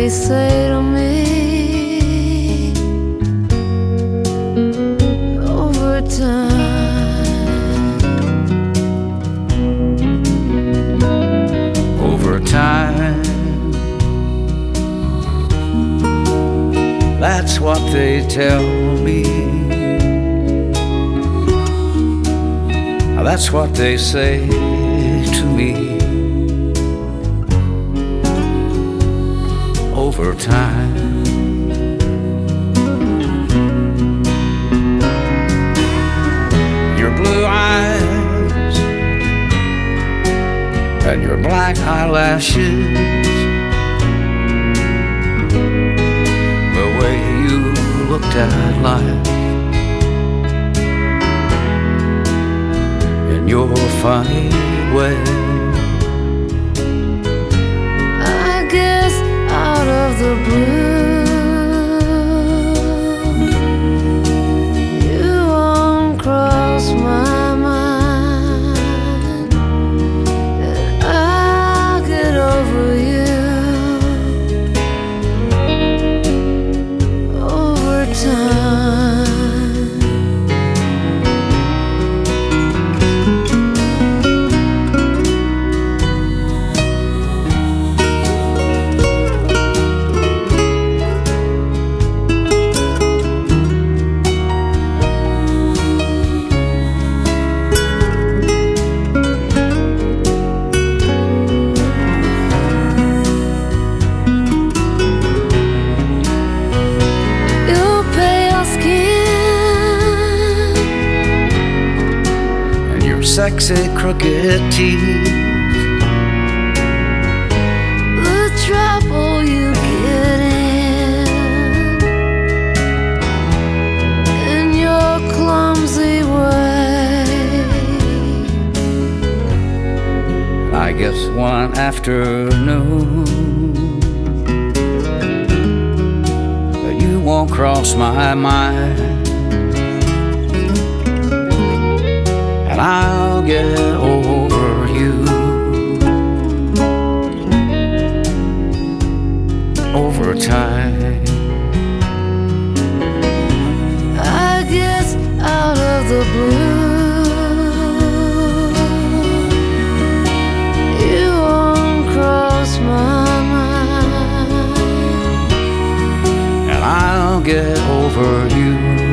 they say to me over time. Over time, that's what they tell me. That's what they say to me. Over time, your blue eyes and your black eyelashes, the way you looked at life, in your funny way. I guess out of the blue, you won't cross my mind, and I'll get over you over time. Sexy crooked teeth, the trouble you get in your clumsy way. I guess one afternoon you won't cross my mind, and I'll get over you over time. I guess out of the blue, you won't cross my mind, and I'll get over you